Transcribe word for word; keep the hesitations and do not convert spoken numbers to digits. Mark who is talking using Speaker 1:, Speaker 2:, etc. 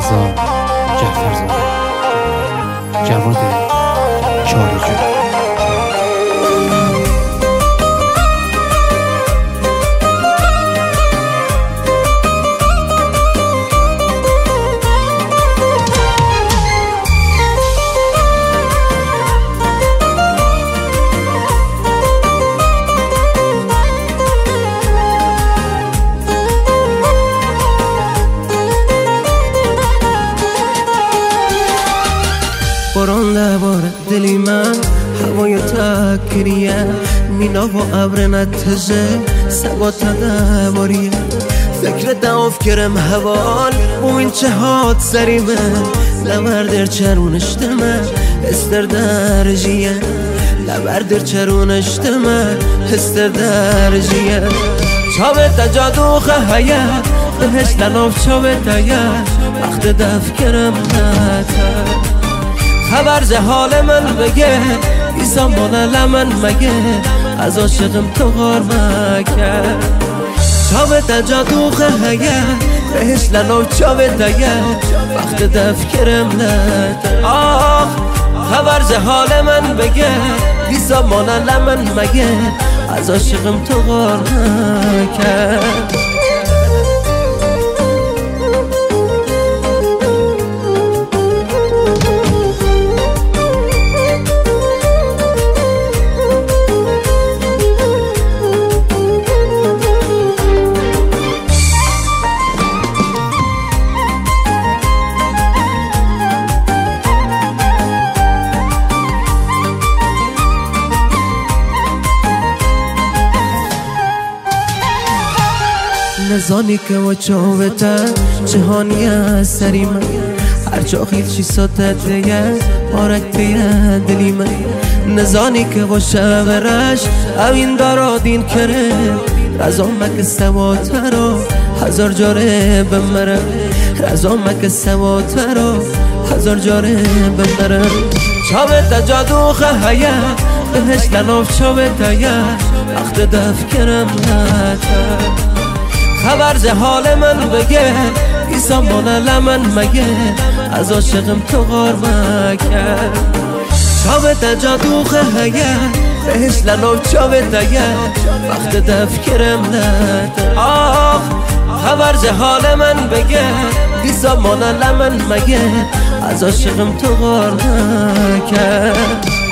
Speaker 1: رضا جعفرزاده، جواد چارجو.
Speaker 2: باران لباره دلی من هوای تکریه مینا و ابر نتزه سبا تدواریه فکر دعاف کرم هوال و این چه هات سریمه لبر در چرونشتمه استر درجیه لبر در چرونشتمه استر درجیه چاوه تجادو خهیه بهش لناف چاوه تایه وقت دف کرم نتر خبر ز حال من بگه بی زمان لمن مگه از عاشقم تو غار مکه چاوه تجادو خهیه بهش لنو چاوه تایه وقت دف کرم لده آخ خبر ز حال من بگه بی زمان لمن مگه از عاشقم تو غار مکه نزانی که و چاوته جهانی سری من هر چا خیل چی ساتت دیگه بارک دیگه دلی من نزانی که و شغرش اوین دارادین کره رزا مک سواته رو هزار جاره بمره رزا مک سواته رو هزار جاره بمره چاوه تجادو خهیه بهش لناف چاوه تایه وقت دف کرم نتر خبر ز حال من بگه بی زمان لمن مگه از عاشقم تو غار مکه چاوه تجادو خهیه بهش لنو چاوه تایه وقت دف کرم نده آخ خبر ز حال من بگه بی زمان لمن مگه از عاشقم تو غار مکه